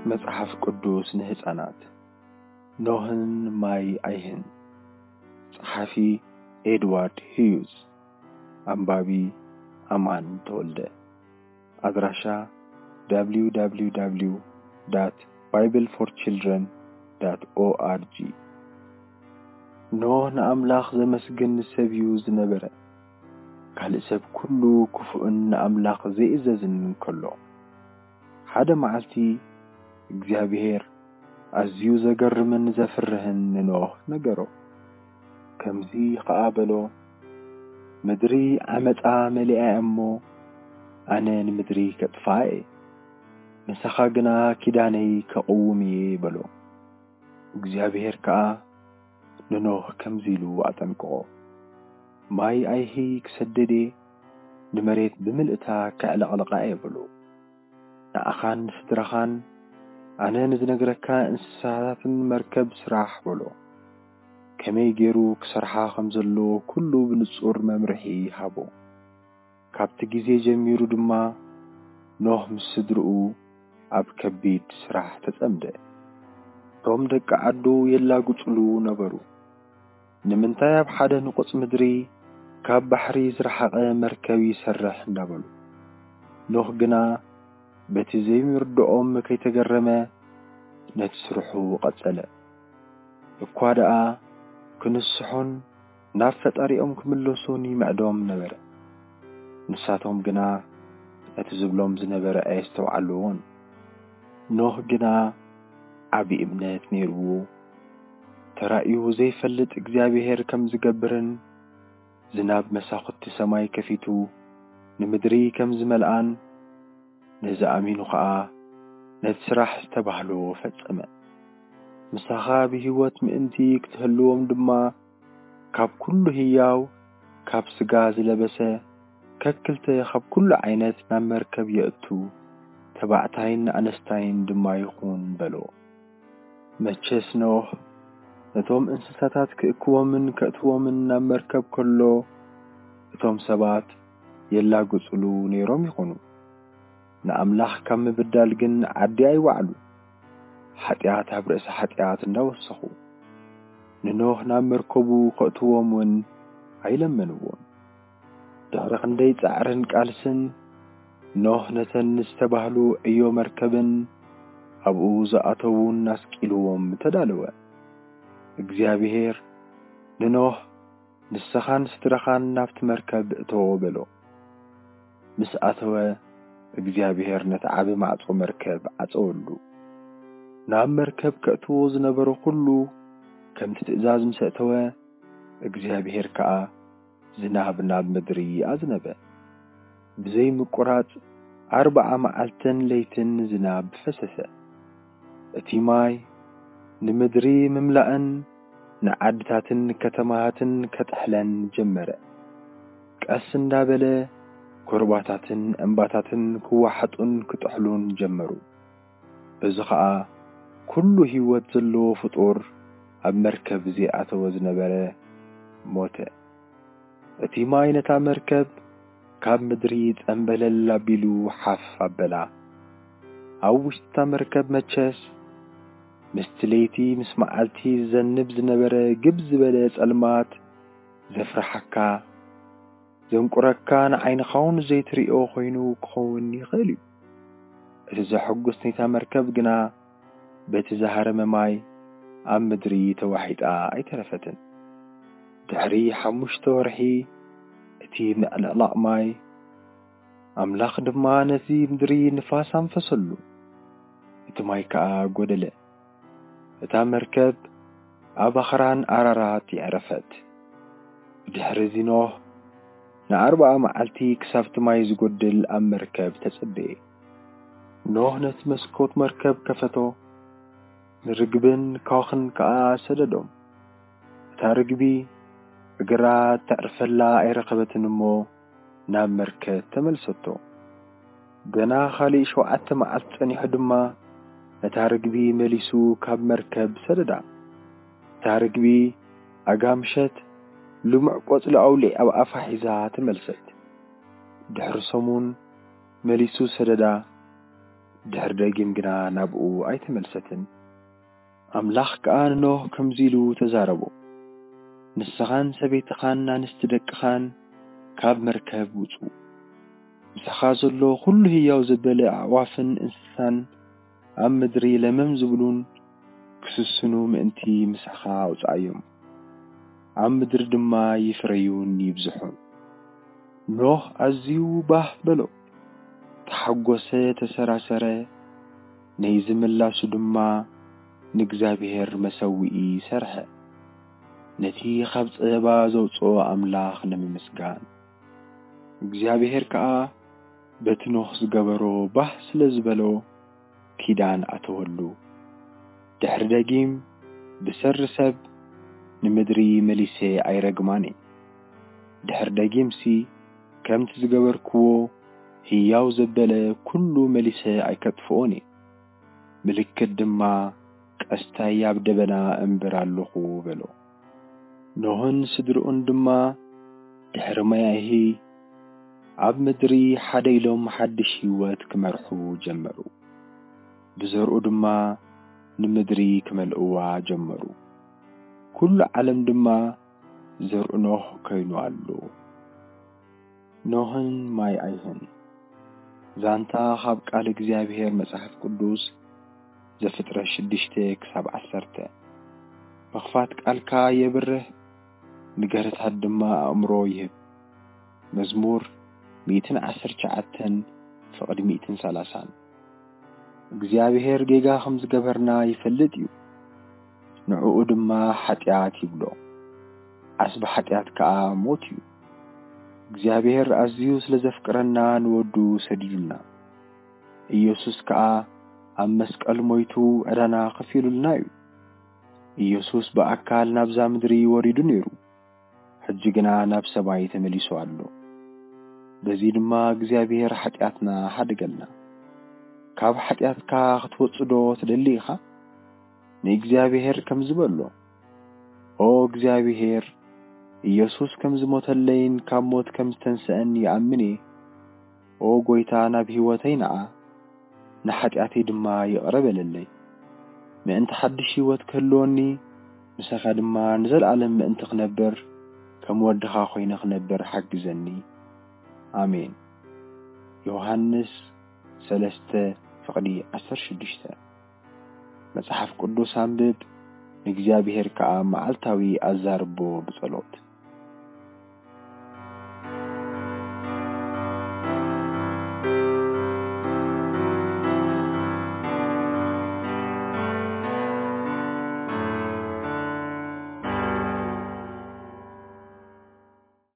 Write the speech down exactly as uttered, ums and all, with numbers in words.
መጽሐፍ ቅዱስ ንህፃናት ኖህን ማይ አይህን ጸሐፊ ኤድዋርድ ሂዩዝ አንባቢ አማን ተወልደ አድራሻ w w w dot bible for children dot org ኖህ ንአምላኽ ዘመስግን ሰብ እዩ ዝነበረ ካልእ ሰብ ኩሉ ክፉእን ንአምላኽ ዘይእዘዝን ከሎ ሓደ መዓልቲ እግዚአብሔር አዝዩ ዘገርምን ዘፍርህን ኖህ ነገሮ ከምዚ ኸኣበሎ ምድሪ ዓመፃ መሊኣ እሞ ኣነ ንምድሪ ከጥፋእ ንስኻ ግና ኪዳነይ ከቕውም እየ በሎ እግዚአብሔር ከዓ ንኖህ ከምዚ ኢሉ ኣጠንቅቖ ማይ ኣይሂ ክሰደደ ንመሬት ብምልእታ ከዕለቕልቓ የብሎ ንኣኻን ስድራኻን ኣነ ንዝነግረካ እንስሳታትን መርከብ ስራሕ በሎ ከመይ ገይሩ ክሰርሓ ከም ዘለዎ ኩሉ ብንጹር መምርሒ ሃቦ ካብቲ ግዜ ጀሚሩ ድማ ኖህ ምስ ስድርኡ ኣብ ከቢድ ስራሕ ተጸምደ ቶም ደቂ ዓዱ የላጉጽሉ ነበሩ ንምንታይ ኣብ ሓደ ንቑጽ ምድሪ ካብ ባሕሪ ዝረሓቐ መርከብ ይሰርሕ እንዳበሉ ኖህ ግና በቲ ዘይምርድኦም ከይተገረመ ነቲ ስርሑ ቐጸለ እኳ ደኣ ክንስሑን ናብ ፈጣሪኦም ክምለሱን ይምዕዶም ነበረ ንሳቶም ግና እቲ ዝብሎም ዝነበረ ኣየስተውዓልዎን ኖህ ግና ዓቢ እምነት ነይርዎ ተራእዩ ዘይፈልጥ እግዚአብሔር ከም ዝገብርን ዝናብ መሳኽቲ ሰማይ ከፊቱ ንምድሪ ከም ዝመልኣን ነዚ ኣሚኑ ከዓ ነቲ ስራሕ ዝተባህሎ ፈጸመ ምሳኻ ብህይወት ምእንቲ ክትህልዎም ድማ ካብ ኩሉ ህያው ካብ ስጋ ዝለበሰ ከክልተ ካብ ኩሉ ዓይነት ናብ መርከብ የእቱ ተባዕታይን ኣነስታይን ድማ ይኹን በሎ መቸስ ኖህ እቶም እንስሳታት ክእክቦምን ከእትዎምን ናብ መርከብ ከሎ እቶም ሰባት የላጉጽሉ ነይሮም ይኾኑ ንኣምላኽ ካብ ምብዳል ግን ዓዲ ኣይወዓሉ ሓጢአት ኣብ ርእሲ ሓጢአት እንዳወሰኹ ንኖህ ናብ መርከቡ ከእትዎም ውን ኣይለመንዎን ድሕሪ ክንደይ ጻዕርን ቃልስን ኖህ ነተን ዝተባህሉ ዕዮ መርከብን ኣብኡ ዝኣተውን ኣስቂልዎም ተዳለወ እግዚአብሔር ንኖህ ንስኻን ስድራኻን ናብቲ መርከብ እተዎ በሎ ምስ ኣተወ እግዚአብሔር ነቲ ዓቢ ማዕጾ መርከብ ዓፀወሉ ናብ መርከብ ከእትዎ ዝነበሩ ኩሉ ከምቲ ትእዛዝ ምስ ኣተወ እግዚአብሔር ከዓ ዝናብ ናብ ምድሪ ኣዝነበ ብዘይ ምቁራጽ ኣርብዓ መዓልትን ለይትን ዝናብ ፈሰሰ እቲ ማይ ንምድሪ ምምላእን ንዓድታትን ከተማታትን ከጥሕለን ጀመረ ቀስ እንዳበለ ኮርባታትን እምባታትን ክዋሓጡን ክጥሕሉን ጀመሩ በዚ ከዓ ኩሉ ህይወት ዘለዎ ፍጡር ኣብ መርከብ ዘይኣተወ ዝነበረ ሞተ እቲ ማይ ነታ መርከብ ካብ ምድሪ ጸምበለል ኣቢሉ ሓፍ ኣበላ ኣብ ውሽጢ መርከብ መቸስ ምስቲ ለይቲ ምስ መዓልቲ ዘንብ ዝነበረ ግብ ዝበለ ጸልማት ዘፍርሐካ ዘንቁረካ ንዓይንኻውን ዘይትሪኦ ኮይኑ ክኸውን ይኽእል እዩ እቲ ዘሐጉስ ነታ መርከብ ግና በቲ ዝሃረመ ማይ ኣብ ምድሪ ተዋሒጣ ኣይተረፈትን ድሕሪ ሓሙሽተ ወርሒ እቲ ምዕልቕላቕ ማይ ኣምላኽ ድማ ነቲ ምድሪ ንፋስ ኣንፈሰሉ እቲ ማይ ከዓ ጐደለ እታ መርከብ ኣብ ኣኽራን ኣራራት ይዕረፈት ድሕሪ ኖህ ንኣርብዓ መዓልቲ ክሳብቲ ማይ ዝጐድል ኣብ መርከብ ተጸበየ ኖህ ነቲ መስኮት መርከብ ከፈቶ ንርግብን ካኽን ከዓ ሰደዶም እታ ርግቢ እግራ ተዕርፈላ ኣይረኸበትን እሞ ናብ መርከብ ተመልሰቶ ገና ኻሊእ ሸውዓተ መዓልቲ ጸኒሑ ድማ እታ ርግቢ መሊሱ ካብ መርከብ ሰደዳ እታ ርግቢ ኣጋምሸት ልሙዕ ቆጽሊ ኣውሊዕ ኣብ ኣፋ ሒዛ ተመልሰት ድሕሪ ሰሙን መሊሱ ሰደዳ ድሕር ደጊም ግና ናብኡ ኣይተመልሰትን። ኣምላኽ ከዓ ንኖህ ከምዚሉ ተዛረቦ፣ ንስኻን ሰበይትኻን ኣንስቲ ደቅኻን ካብ መርከብ ውፁ፣ ምስኻ ዘሎ ኩሉ ህያው ዘበለ ኣዕዋፍን እንስሳን ኣብ ምድሪ ለመም ዝብሉን ክስስኑ ምእንቲ ምስኻ ኣውፃእዮም፣ ኣብ ምድሪ ድማ ይፍረዩን ይብዝሑን። ኖህ ኣዝዩ ባህ በሎ፣ ተሓጐሰ፣ ተሰራሰረ። ናይ ዝምላሱ ድማ ንእግዚአብሔር መሰዊኢ ሰርሐ፣ ነቲ ካብ ፀባ ዘውፅኦ ኣምላኽ ንምምስጋን። እግዚአብሔር ከዓ በቲ ኖህ ዝገበሮ ባህ ስለ ዝበሎ ኪዳን ኣተወሉ። ድሕሪ ደጊም ብሰሪ ሰብ ንምድሪ መሊሴ ኣይረግማኒ። ድሕሪ ደጊምሲ ከምቲ ዝገበርክዎ ህያው ዘበለ ኩሉ መሊሴ ኣይከጥፍኦኒ። ምልክት ድማ ቀስታይ ኣብ ደበና እምበር ኣለኹ በሎ። ኖህን ስድርኡን ድማ ድሕሪ ማያሂ ኣብ ምድሪ ሓደ ኢሎም ሓድሽ ህይወት ክመርሑ ጀመሩ። ብዘርኡ ድማ ንምድሪ ክመልእዋ ጀመሩ። ኩሉ ዓለም ድማ ዘርኡ ኖህ ኮይኑ ኣሎ። ኖህን ማይ ኣይህን ዛንታ ካብ ቃል እግዚአብሔር መጽሐፍ ቅዱስ ዘፍጥረት ሽድሽተ ክሳብ ዓሰርተ። መኽፋት ቃልካ የብርህ ንገረታት ድማ ኣእምሮ ይህብ። መዝሙር ሚእትን ዓሰርተ ትሽዓተን ፍቕዲ ሚእትን ሰላሳን። እግዚአብሔር ጌጋ ከም ዝገበርና ይፈልጥ እዩ፣ ንዕኡ ድማ ኃጢአት ይብሎ። ዓስቢ ኃጢአት ከዓ ሞት እዩ። እግዚአብሔር ኣዝዩ ስለ ዘፍቅረና ንወዱ ሰዲዱልና። ኢየሱስ ከዓ ኣብ መስቀል ሞይቱ ዕዳና ከፊሉልና እዩ። ኢየሱስ በአካል ናብዛ ምድሪ ወሪዱ ነይሩ፣ ሕጂ ግና ናብ ሰማይ ተመሊሱ ኣሎ። በዚ ድማ እግዚአብሔር ኃጢአትና ሓደገልና። ካብ ኃጢአትካ ክትወጽዶ ትደሊ ኢኻ? ንእግዚአብሔር ከም ዝበሎ ኦ እግዚአብሔር ኢየሱስ ከም ዝሞተለይን ካብ ሞት ከም ዝተንስአን ይኣምን እየ። ኦ ጎይታ ናብ ህይወተይ ነዓ፣ ንኃጢአተይ ድማ ይቕረ በለለይ። ምእንቲ ሓድሽ ህይወት ክህልወኒ ንስኻ ድማ ንዘለዓለም ምእንቲ ክነብር ከም ወድኻ ኮይነ ክነብር ሓግዘኒ። አሜን። ዮሐንስ ሰለስተ ፍቕዲ ዓሰርተ ሽዱሽተ። መጽሐፍ ቅዱስ አንብብ፣ ንእግዚአብሔር ከዓ መዓልታዊ ኣዛርቦ ብጸሎት።